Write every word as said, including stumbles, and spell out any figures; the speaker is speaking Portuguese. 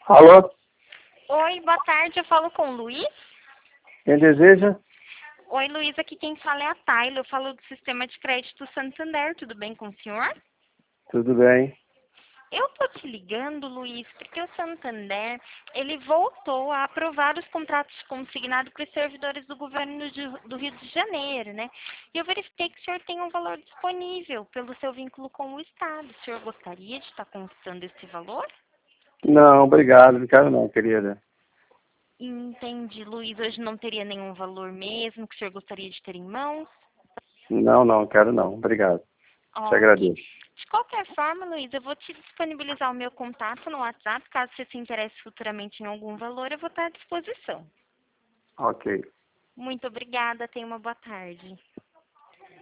Alô? Oi, boa tarde, eu falo com o Luiz. Quem deseja? Oi, Luiz, aqui quem fala é a Tayla, eu falo do Sistema de Crédito Santander, tudo bem com o senhor? Tudo bem. Eu tô te ligando, Luiz, porque o Santander, ele voltou a aprovar os contratos consignados para os servidores do governo de- do Rio de Janeiro, né? E eu verifiquei que o senhor tem um valor disponível pelo seu vínculo com o Estado. O senhor gostaria de estar conquistando esse valor? Não, obrigado. Não quero não, querida. Entendi, Luiz, hoje não teria nenhum valor mesmo que o senhor gostaria de ter em mãos? Não, não, quero não. Obrigado. Te Ok. agradeço. De qualquer forma, Luiz, eu vou te disponibilizar o meu contato no WhatsApp. Caso você se interesse futuramente em algum valor, eu vou estar à disposição. Ok. Muito obrigada. Tenha uma boa tarde.